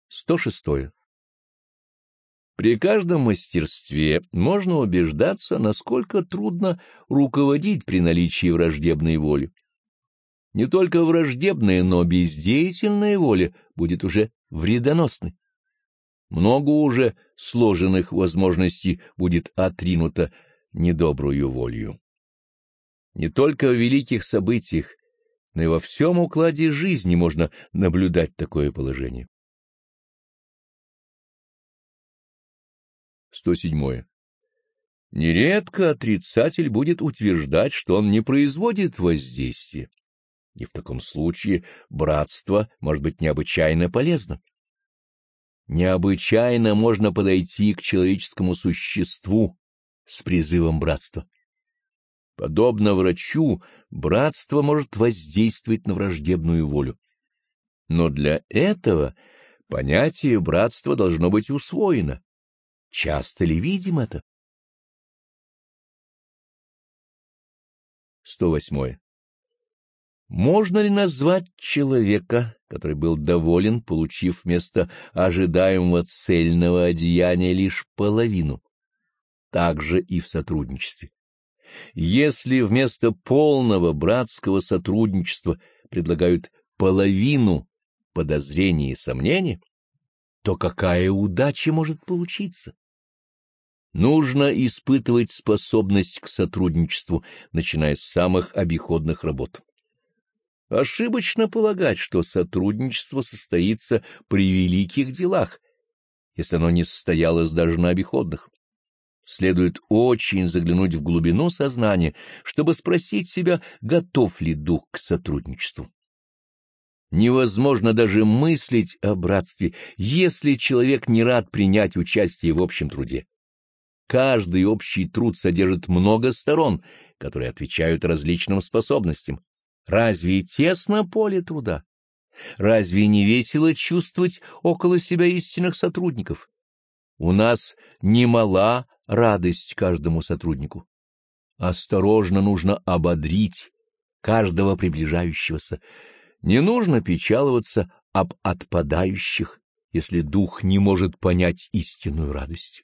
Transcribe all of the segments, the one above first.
106. При каждом мастерстве можно убеждаться, насколько трудно руководить при наличии враждебной воли. Не только враждебная, но бездеятельная воля будет уже вредоносной. Много уже сложенных возможностей будет отринуто недобрую волею. Не только в великих событиях, но и во всем укладе жизни можно наблюдать такое положение. 107. Нередко отрицатель будет утверждать, что он не производит воздействия, и в таком случае братство может быть необычайно полезно. Необычайно можно подойти к человеческому существу с призывом братства. Подобно врачу, братство может воздействовать на враждебную волю. Но для этого понятие братства должно быть усвоено. Часто ли видим это? 108. Можно ли назвать человека, который был доволен, получив вместо ожидаемого цельного одеяния лишь половину? Так же и в сотрудничестве. Если вместо полного братского сотрудничества предлагают половину подозрений и сомнений, то какая удача может получиться? Нужно испытывать способность к сотрудничеству, начиная с самых обиходных работ. Ошибочно полагать, что сотрудничество состоится при великих делах, если оно не состоялось даже на обиходных. Следует очень заглянуть в глубину сознания, чтобы спросить себя, готов ли дух к сотрудничеству. Невозможно даже мыслить о братстве, если человек не рад принять участие в общем труде. Каждый общий труд содержит много сторон, которые отвечают различным способностям. Разве тесно поле труда? Разве не весело чувствовать около себя истинных сотрудников? У нас немала радость каждому сотруднику. Осторожно нужно ободрить каждого приближающегося. Не нужно печаловаться об отпадающих, если дух не может понять истинную радость.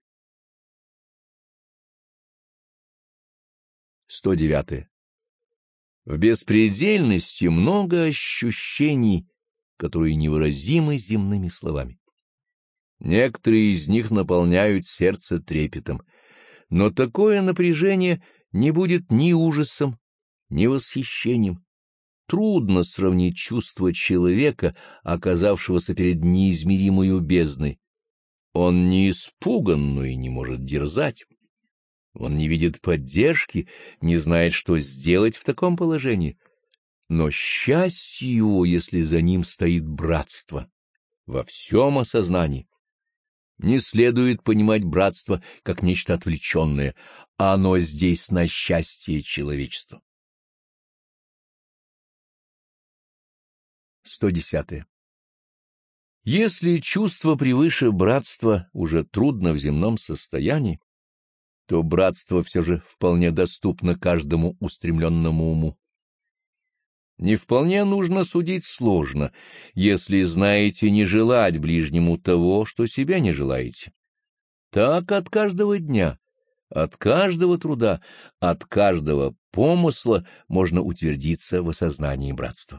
109. В беспредельности много ощущений, которые невыразимы земными словами. Некоторые из них наполняют сердце трепетом, но такое напряжение не будет ни ужасом, ни восхищением. Трудно сравнить чувство человека, оказавшегося перед неизмеримой бездной. Он не испуган, но и не может дерзать. Он не видит поддержки, не знает, что сделать в таком положении. Но счастье его, если за ним стоит братство, во всем осознании. Не следует понимать братство как нечто отвлеченное, оно здесь на счастье человечества. 110. Если чувство превыше братства уже трудно в земном состоянии, то братство все же вполне доступно каждому устремленному уму. Не вполне нужно судить сложно, если знаете не желать ближнему того, что себя не желаете. Так от каждого дня, от каждого труда, от каждого помысла можно утвердиться в осознании братства.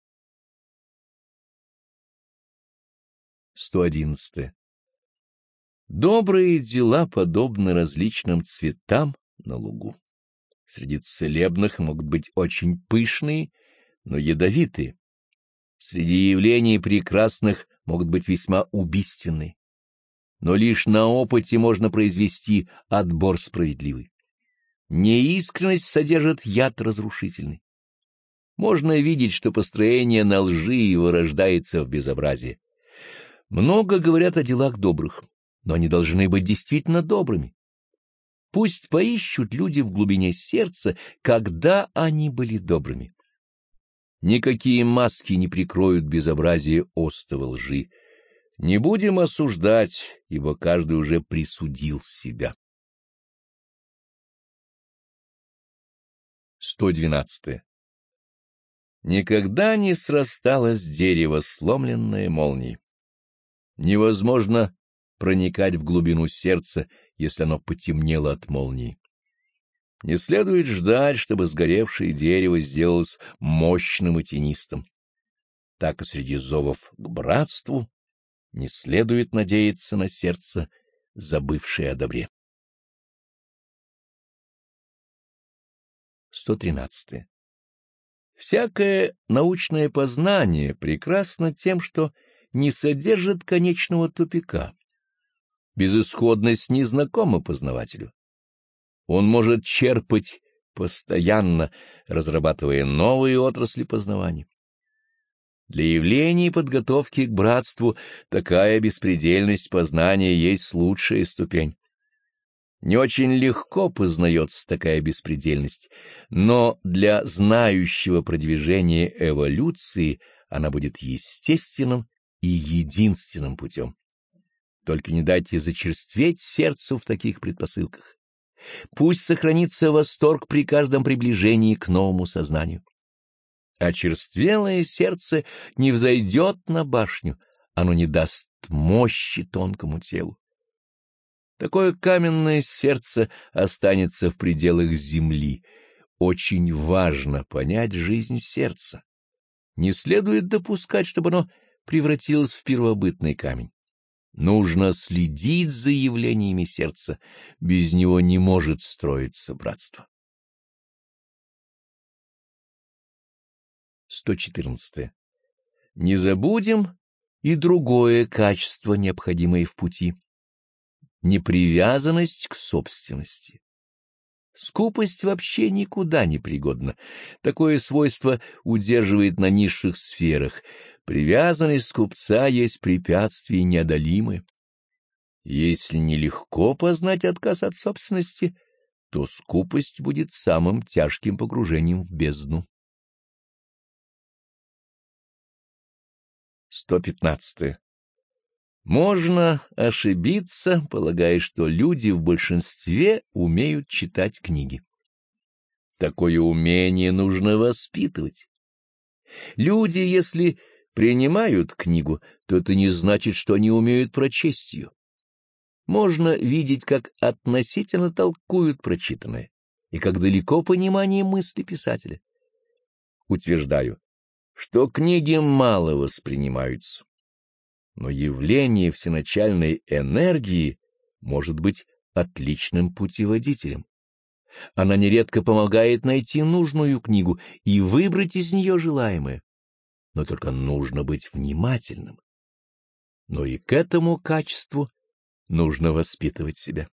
111. Добрые дела подобны различным цветам на лугу. Среди целебных могут быть очень пышные, но ядовитые. Среди явлений прекрасных могут быть весьма убийственные. Но лишь на опыте можно произвести отбор справедливый. Неискренность содержит яд разрушительный. Можно видеть, что построение на лжи вырождается в безобразие. Много говорят о делах добрых, но они должны быть действительно добрыми. Пусть поищут люди в глубине сердца, когда они были добрыми. Никакие маски не прикроют безобразие остова лжи. Не будем осуждать, ибо каждый уже присудил себя. 112. Никогда не срасталось дерево, сломленное молнией. Невозможно проникать в глубину сердца, если оно потемнело от молнии. Не следует ждать, чтобы сгоревшее дерево сделалось мощным и тенистым. Так и среди зовов к братству не следует надеяться на сердце, забывшее о добре. 113. Всякое научное познание прекрасно тем, что не содержит конечного тупика. Безысходность незнакома познавателю. Он может черпать постоянно, разрабатывая новые отрасли познавания. Для явления и подготовки к братству такая беспредельность познания есть лучшая ступень. Не очень легко познается такая беспредельность, но для знающего продвижения эволюции она будет естественным и единственным путем. Только не дайте зачерстветь сердцу в таких предпосылках. Пусть сохранится восторг при каждом приближении к новому сознанию. Очерствелое сердце не взойдет на башню, оно не даст мощи тонкому телу. Такое каменное сердце останется в пределах земли. Очень важно понять жизнь сердца. Не следует допускать, чтобы оно превратилось в первобытный камень. Нужно следить за явлениями сердца, без него не может строиться братство. 114. Не забудем и другое качество, необходимое в пути. Непривязанность к собственности. Скупость вообще никуда не пригодна. Такое свойство удерживает на низших сферах. Привязанность скупца есть препятствие неодолимое. Если нелегко познать отказ от собственности, то скупость будет самым тяжким погружением в бездну. 115. Можно ошибиться, полагая, что люди в большинстве умеют читать книги. Такое умение нужно воспитывать. Люди, если принимают книгу, то это не значит, что они умеют прочесть ее. Можно видеть, как относительно толкуют прочитанное, и как далеко понимание мысли писателя. Утверждаю, что книги мало воспринимаются. Но явление всеначальной энергии может быть отличным путеводителем. Она нередко помогает найти нужную книгу и выбрать из нее желаемое. Но только нужно быть внимательным. Но и к этому качеству нужно воспитывать себя.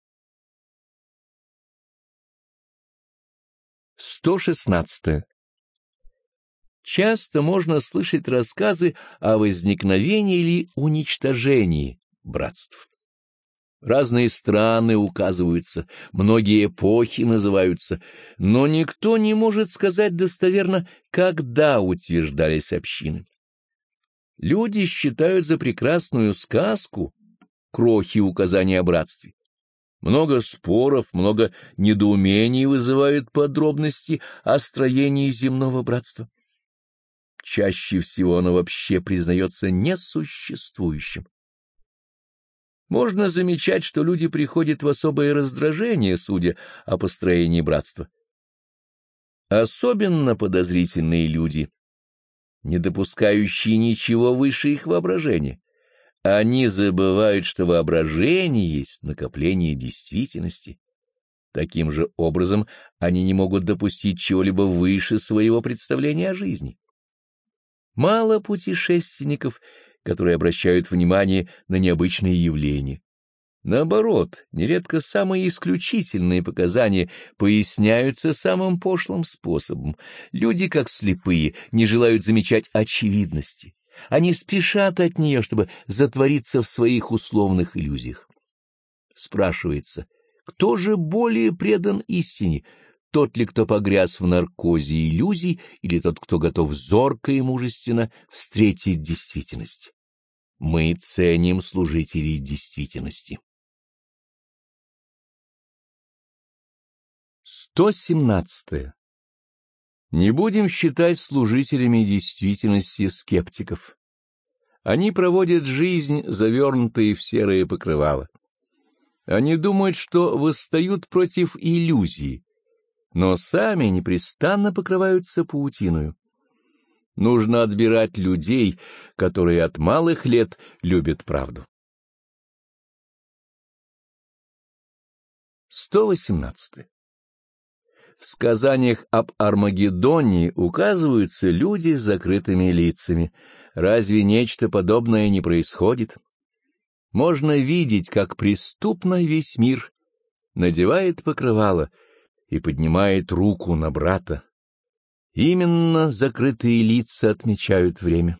116. Часто можно слышать рассказы о возникновении или уничтожении братств. Разные страны указываются, многие эпохи называются, но никто не может сказать достоверно, когда утверждались общины. Люди считают за прекрасную сказку крохи указания о братстве. Много споров, много недоумений вызывают подробности о строении земного братства. Чаще всего оно вообще признается несуществующим. Можно замечать, что люди приходят в особое раздражение, судя о построении братства. Особенно подозрительные люди, не допускающие ничего выше их воображения. Они забывают, что воображение есть накопление действительности. Таким же образом они не могут допустить чего-либо выше своего представления о жизни. Мало путешественников, которые обращают внимание на необычные явления. Наоборот, нередко самые исключительные показания поясняются самым пошлым способом. Люди, как слепые, не желают замечать очевидности. Они спешат от нее, чтобы затвориться в своих условных иллюзиях. Спрашивается, кто же более предан истине? Тот ли, кто погряз в наркозе иллюзий, или тот, кто готов зорко и мужественно встретить действительность? Мы ценим служителей действительности. 117. Не будем считать служителями действительности скептиков. Они проводят жизнь, завернутые в серое покрывало. Они думают, что восстают против иллюзии, но сами непрестанно покрываются паутиною. Нужно отбирать людей, которые от малых лет любят правду. 118. В сказаниях об Армагеддоне указываются люди с закрытыми лицами. Разве нечто подобное не происходит? Можно видеть, как преступно весь мир надевает покрывало и поднимает руку на брата. Именно закрытые лица отмечают время.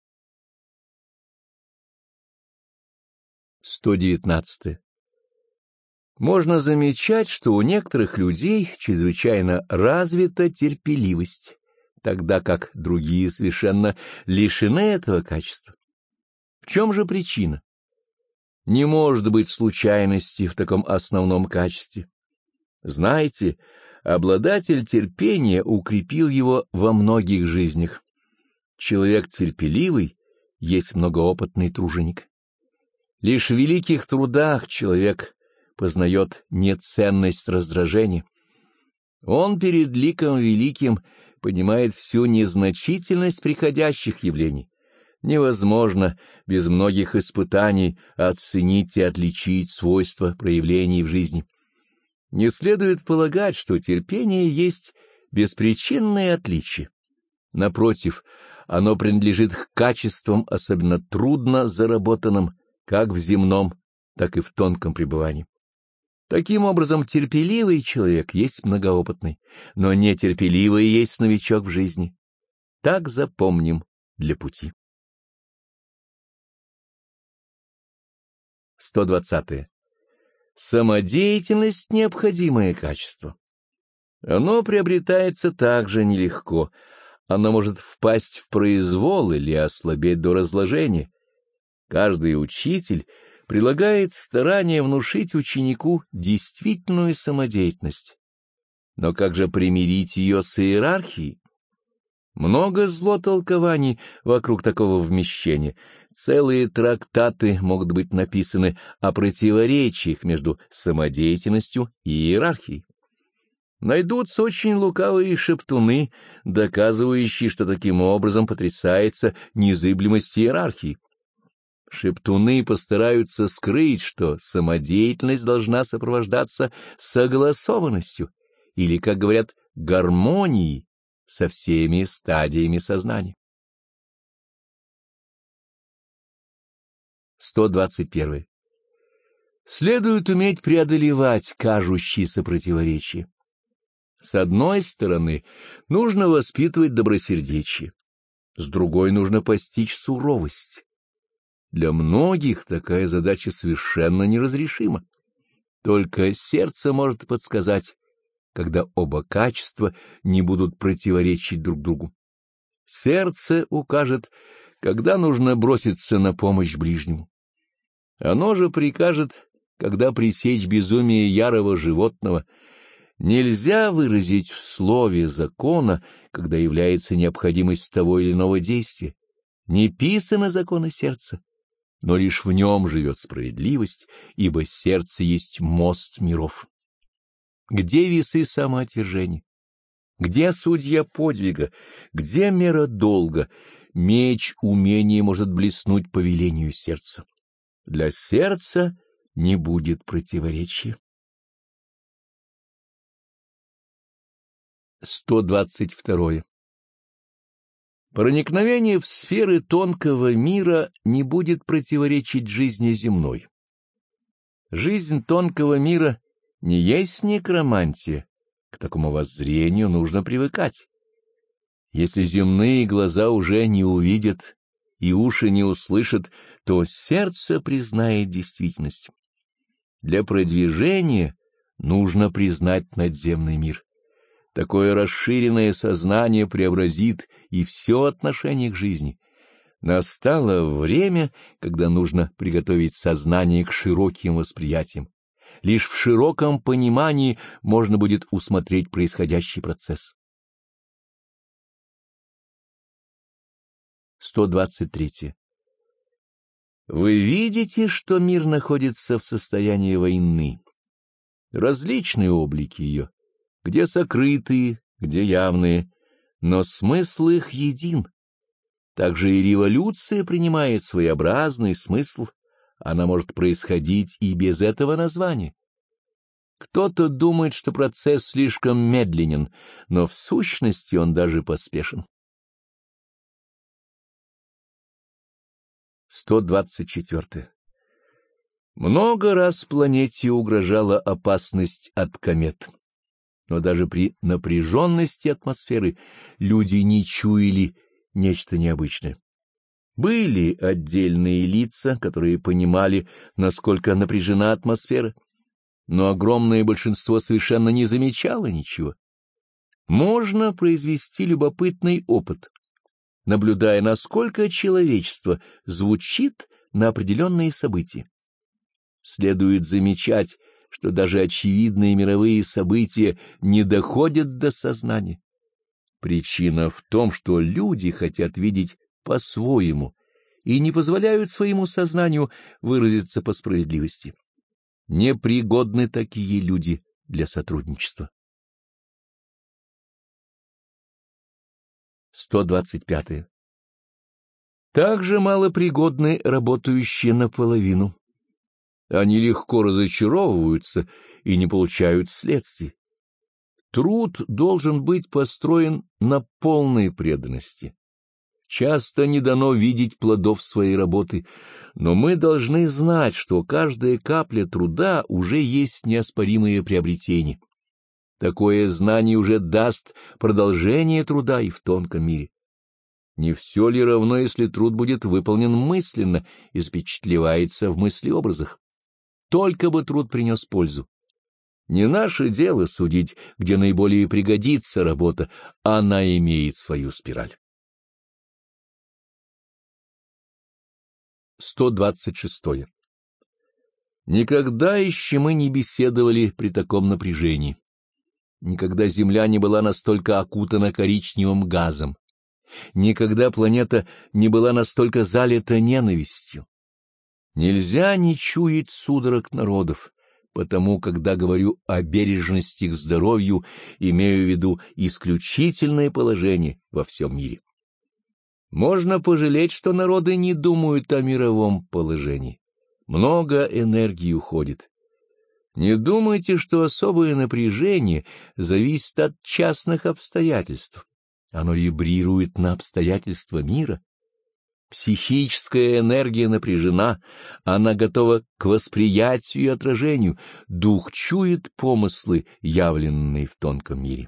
119. Можно замечать, что у некоторых людей чрезвычайно развита терпеливость, тогда как другие совершенно лишены этого качества. В чем же причина? Не может быть случайности в таком основном качестве. Знаете, обладатель терпения укрепил его во многих жизнях. Человек терпеливый есть многоопытный труженик. Лишь в великих трудах человек познает неценность раздражения. Он перед ликом великим понимает всю незначительность приходящих явлений. Невозможно без многих испытаний оценить и отличить свойства проявлений в жизни. Не следует полагать, что терпение есть беспричинное отличие. Напротив, оно принадлежит к качествам особенно трудно заработанным как в земном, так и в тонком пребывании. Таким образом, терпеливый человек есть многоопытный, но нетерпеливый есть новичок в жизни. Так запомним для пути. 120. Самодеятельность — необходимое качество. Оно приобретается также нелегко. Оно может впасть в произвол или ослабеть до разложения. Каждый учитель прилагает старание внушить ученику действительную самодеятельность. Но как же примирить ее с иерархией? Много злотолкований вокруг такого вмещения. Целые трактаты могут быть написаны о противоречиях между самодеятельностью и иерархией. Найдутся очень лукавые шептуны, доказывающие, что таким образом потрясается незыблемость иерархии. Шептуны постараются скрыть, что самодеятельность должна сопровождаться согласованностью или, как говорят, гармонией со всеми стадиями сознания. 121. Следует уметь преодолевать кажущиеся противоречия. С одной стороны, нужно воспитывать добросердечие, с другой нужно постичь суровость. Для многих такая задача совершенно неразрешима. Только сердце может подсказать, когда оба качества не будут противоречить друг другу. Сердце укажет, когда нужно броситься на помощь ближнему. Оно же прикажет, когда пресечь безумие ярого животного. Нельзя выразить в слове закона, когда является необходимость того или иного действия. Не писаны законы сердца, но лишь в нем живет справедливость, ибо сердце есть мост миров. Где весы самоотвержения? Где судья подвига? Где мера долга? Меч умения может блеснуть по велению сердца. Для сердца не будет противоречия. 122. Проникновение в сферы тонкого мира не будет противоречить жизни земной. Жизнь тонкого мира не есть некромантия, к такому воззрению нужно привыкать. Если земные глаза уже не увидят и уши не услышат, то сердце признает действительность. Для продвижения нужно признать надземный мир. Такое расширенное сознание преобразит и все отношение к жизни. Настало время, когда нужно приготовить сознание к широким восприятиям. Лишь в широком понимании можно будет усмотреть происходящий процесс. 123. Вы видите, что мир находится в состоянии войны. Различные облики ее, где сокрытые, где явные, но смысл их един. Также и революция принимает своеобразный смысл, она может происходить и без этого названия. Кто-то думает, что процесс слишком медленен, но в сущности он даже поспешен. 124. Много раз планете угрожала опасность от комет, но даже при напряженности атмосферы люди не чуяли нечто необычное. Были отдельные лица, которые понимали, насколько напряжена атмосфера, но огромное большинство совершенно не замечало ничего. Можно произвести любопытный опыт, наблюдая, насколько человечество звучит на определенные события. Следует замечать, что даже очевидные мировые события не доходят до сознания. Причина в том, что люди хотят видеть по-своему и не позволяют своему сознанию выразиться по справедливости. Непригодны такие люди для сотрудничества. 125. Также малопригодны работающие наполовину. Они легко разочаровываются и не получают следствий. Труд должен быть построен на полной преданности. Часто не дано видеть плодов своей работы, но мы должны знать, что каждая капля труда уже есть неоспоримое приобретение. Такое знание уже даст продолжение труда и в тонком мире. Не все ли равно, если труд будет выполнен мысленно и запечатлевается в мыслеобразах? Только бы труд принес пользу. Не наше дело судить, где наиболее пригодится работа, она имеет свою спираль. 126. Никогда еще мы не беседовали при таком напряжении. Никогда Земля не была настолько окутана коричневым газом. Никогда планета не была настолько залита ненавистью. Нельзя не чуять судорог народов, потому, когда говорю о бережности к здоровью, имею в виду исключительное положение во всем мире. Можно пожалеть, что народы не думают о мировом положении. Много энергии уходит. Не думайте, что особое напряжение зависит от частных обстоятельств. Оно вибрирует на обстоятельства мира. Психическая энергия напряжена, она готова к восприятию и отражению, дух чует помыслы, явленные в тонком мире.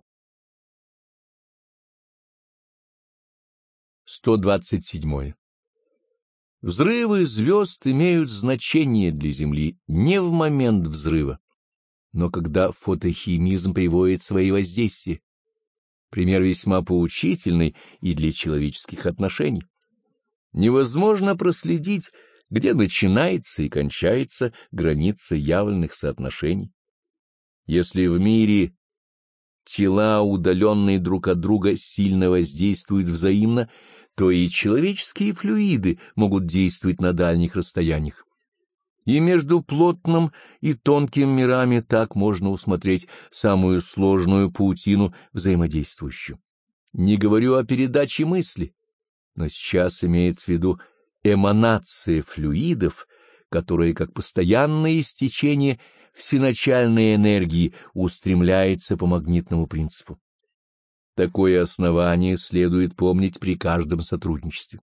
127. Взрывы звезд имеют значение для Земли не в момент взрыва, но когда фотохимизм приводит свои воздействия. Пример весьма поучительный и для человеческих отношений. Невозможно проследить, где начинается и кончается граница явленных соотношений. Если в мире тела, удаленные друг от друга, сильно воздействуют взаимно, то и человеческие флюиды могут действовать на дальних расстояниях. И между плотным и тонким мирами так можно усмотреть самую сложную паутину взаимодействующую. Не говорю о передаче мысли, но сейчас имеется в виду эманация флюидов, которые, как постоянное истечение всеначальной энергии, устремляется по магнитному принципу. Такое основание следует помнить при каждом сотрудничестве.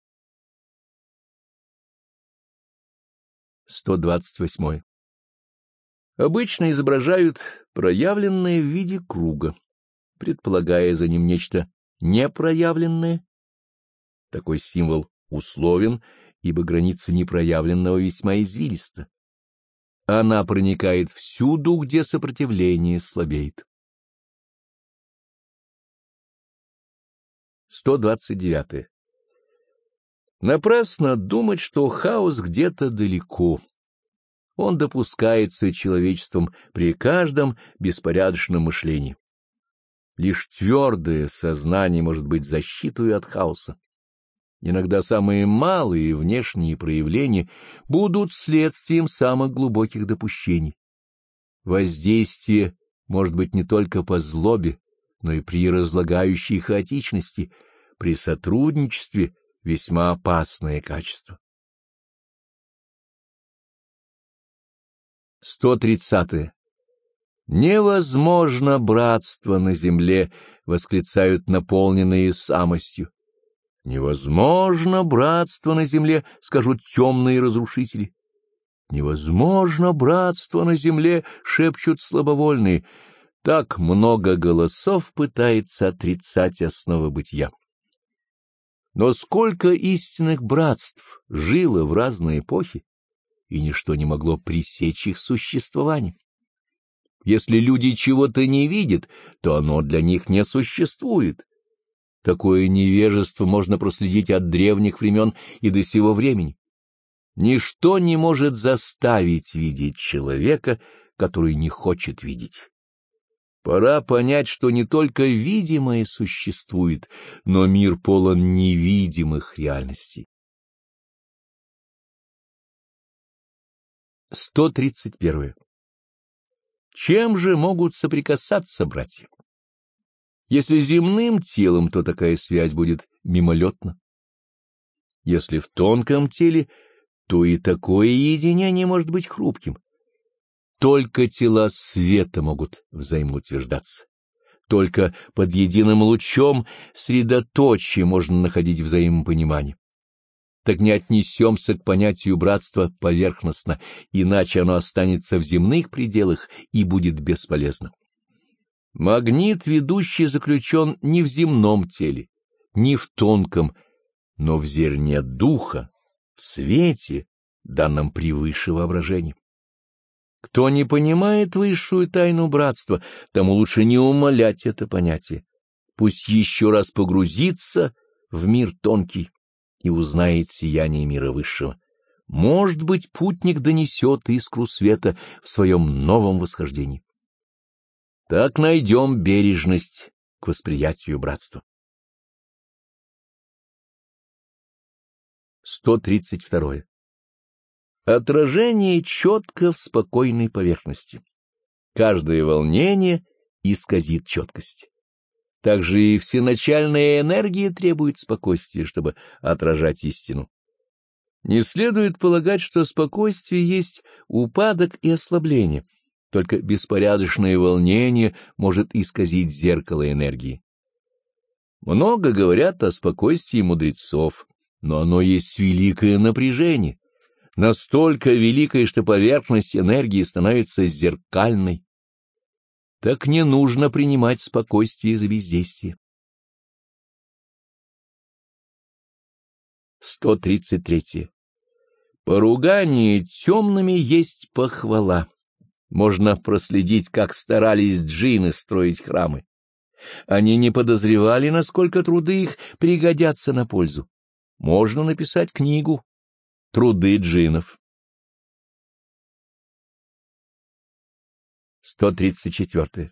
128. Обычно изображают проявленное в виде круга, предполагая за ним нечто непроявленное. Такой символ условен, ибо граница непроявленного весьма извилиста. Она проникает всюду, где сопротивление слабеет. 129. Напрасно думать, что хаос где-то далеко. Он допускается человечеством при каждом беспорядочном мышлении. Лишь твердое сознание может быть защитой от хаоса. Иногда самые малые внешние проявления будут следствием самых глубоких допущений. Воздействие может быть не только по злобе, но и при разлагающей хаотичности, при сотрудничестве весьма опасное качество. 130. «Невозможно братство на земле», — восклицают наполненные самостью. «Невозможно братство на земле», — скажут темные разрушители. «Невозможно братство на земле», — шепчут слабовольные. Так много голосов пытается отрицать основы бытия. Но сколько истинных братств жило в разные эпохи, и ничто не могло пресечь их существование. Если люди чего-то не видят, то оно для них не существует. Такое невежество можно проследить от древних времен и до сего времени. Ничто не может заставить видеть человека, который не хочет видеть. Пора понять, что не только видимое существует, но мир полон невидимых реальностей. 131. Чем же могут соприкасаться братья? Если земным телом, то такая связь будет мимолетна. Если в тонком теле, то и такое единение может быть хрупким. Только тела света могут взаимоутверждаться. Только под единым лучом средоточия можно находить взаимопонимание. Так не отнесемся к понятию братства поверхностно, иначе оно останется в земных пределах и будет бесполезно. Магнит ведущий заключен не в земном теле, не в тонком, но в зерне духа, в свете, данном превыше воображения. Кто не понимает высшую тайну братства, тому лучше не умалять это понятие. Пусть еще раз погрузится в мир тонкий и узнает сияние мира высшего. Может быть, путник донесет искру света в своем новом восхождении. Так найдем бережность к восприятию братства. 132. Отражение четко в спокойной поверхности. Каждое волнение исказит четкость. Также и всеначальная энергия требует спокойствия, чтобы отражать истину. Не следует полагать, что спокойствие есть упадок и ослабление, только беспорядочное волнение может исказить зеркало энергии. Много говорят о спокойствии мудрецов, но оно есть великое напряжение, настолько великое, что поверхность энергии становится зеркальной. Так не нужно принимать спокойствие за бездействие. 133. Поругание темными есть похвала. Можно проследить, как старались джинны строить храмы. Они не подозревали, насколько труды их пригодятся на пользу. Можно написать книгу «Труды джиннов». 134.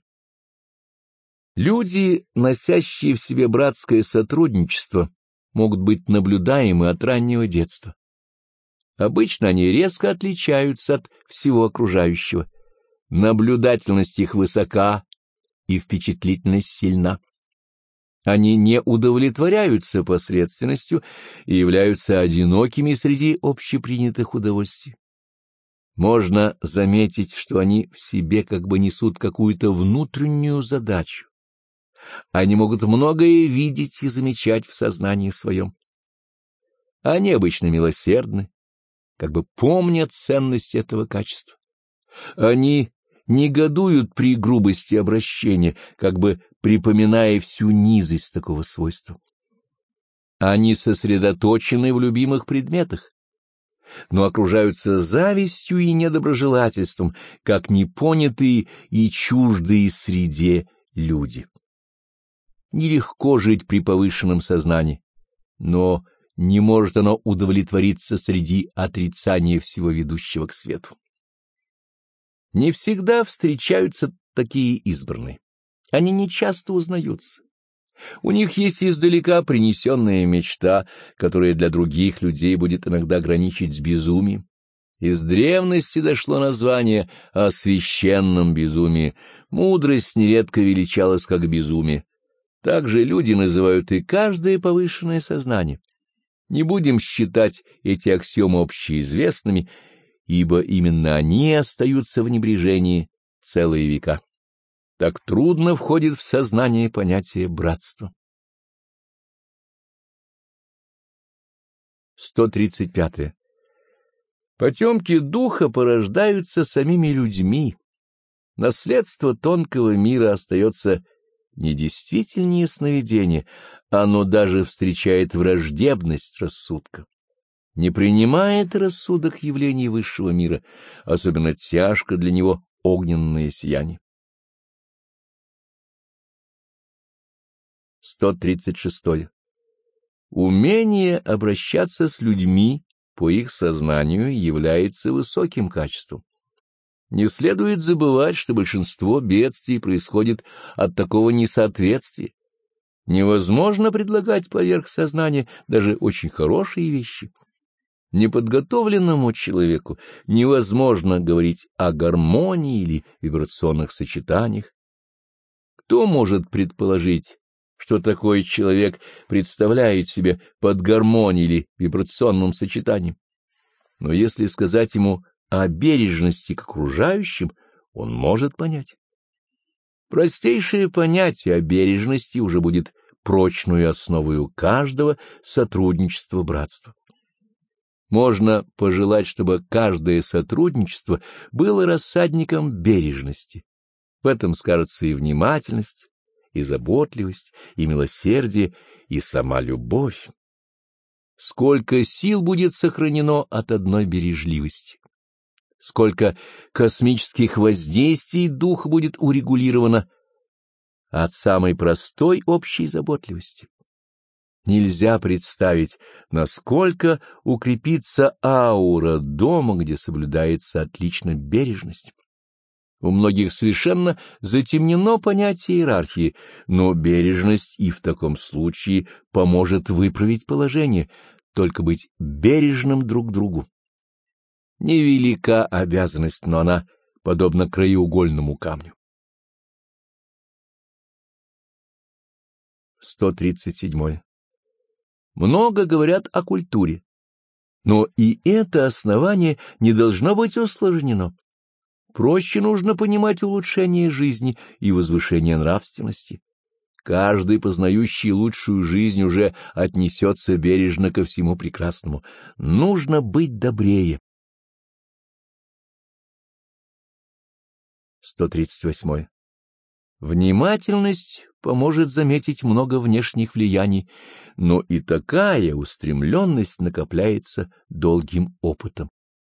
Люди, носящие в себе братское сотрудничество, могут быть наблюдаемы от раннего детства. Обычно они резко отличаются от всего окружающего. Наблюдательность их высока и впечатлительность сильна. Они не удовлетворяются посредственностью и являются одинокими среди общепринятых удовольствий. Можно заметить, что они в себе как бы несут какую-то внутреннюю задачу. Они могут многое видеть и замечать в сознании своем. Они обычно милосердны, как бы помнят ценность этого качества. Они негодуют при грубости обращения, как бы припоминая всю низость такого свойства. Они сосредоточены в любимых предметах, но окружаются завистью и недоброжелательством, как непонятые и чуждые среде люди. Нелегко жить при повышенном сознании, но не может оно удовлетвориться среди отрицания всего ведущего к свету. Не всегда встречаются такие избранные. Они нечасто узнаются. У них есть издалека принесенная мечта, которая для других людей будет иногда граничить с безумием. Из древности дошло название о священном безумии. Мудрость нередко величалась как безумие. Также люди называют и каждое повышенное сознание. Не будем считать эти аксиомы общеизвестными, ибо именно они остаются в небрежении целые века. Так трудно входит в сознание понятие братства. 135. Потемки духа порождаются самими людьми. Наследство тонкого мира остается недействительнее сновидения, оно даже встречает враждебность рассудка. Не принимает рассудок явлений высшего мира, особенно тяжко для него огненное сияние. 136. Умение обращаться с людьми по их сознанию является высоким качеством. Не следует забывать, что большинство бедствий происходит от такого несоответствия. Невозможно предлагать поверх сознания даже очень хорошие вещи. Неподготовленному человеку невозможно говорить о гармонии или вибрационных сочетаниях. Кто может предположить, что такой человек представляет себе под гармонией или вибрационным сочетанием? Но если сказать ему о бережности к окружающим, он может понять. Простейшее понятие о бережности уже будет прочную основою каждого сотрудничества братства. Можно пожелать, чтобы каждое сотрудничество было рассадником бережности. В этом скажется и внимательность, и заботливость, и милосердие, и сама любовь. Сколько сил будет сохранено от одной бережливости! Сколько космических воздействий духа будет урегулировано от самой простой общей заботливости! Нельзя представить, насколько укрепится аура дома, где соблюдается отлично бережность. У многих совершенно затемнено понятие иерархии, но бережность и в таком случае поможет выправить положение, только быть бережным друг к другу. Невелика обязанность, но она подобна краеугольному камню. 137. Много говорят о культуре, но и это основание не должно быть усложнено. Проще нужно понимать улучшение жизни и возвышение нравственности. Каждый, познающий лучшую жизнь, уже отнесется бережно ко всему прекрасному. Нужно быть добрее. 138. Внимательность поможет заметить много внешних влияний, но и такая устремленность накопляется долгим опытом.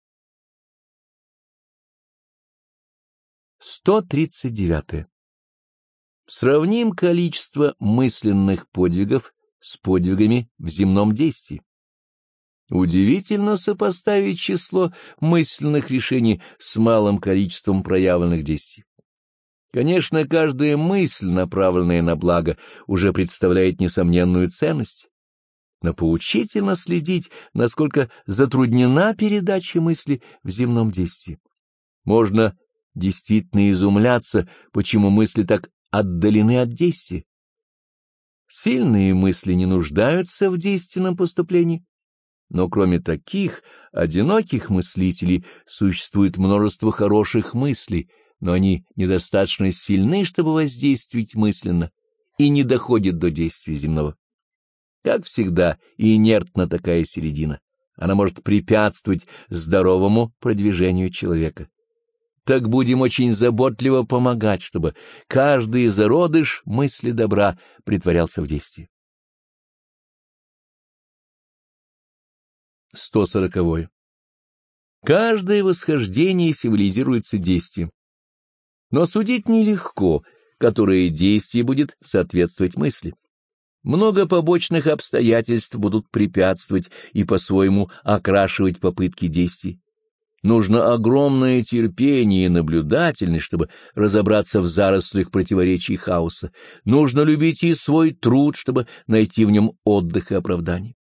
139. Сравним количество мысленных подвигов с подвигами в земном действии. Удивительно сопоставить число мысленных решений с малым количеством проявленных действий. Конечно, каждая мысль, направленная на благо, уже представляет несомненную ценность, но поучительно следить, насколько затруднена передача мысли в земном действии. Можно действительно изумляться, почему мысли так отдалены от действия. Сильные мысли не нуждаются в действенном поступлении, но кроме таких одиноких мыслителей существует множество хороших мыслей, но они недостаточно сильны, чтобы воздействовать мысленно, и не доходят до действия земного. Как всегда, инертна такая середина. Она может препятствовать здоровому продвижению человека. Так будем очень заботливо помогать, чтобы каждый зародыш мысли добра претворялся в действие. 140. Каждое восхождение символизируется действием. Но судить нелегко, которое действие будет соответствовать мысли. Много побочных обстоятельств будут препятствовать и по-своему окрашивать попытки действий. Нужно огромное терпение и наблюдательность, чтобы разобраться в зарослях противоречий хаоса. Нужно любить и свой труд, чтобы найти в нем отдых и оправдание.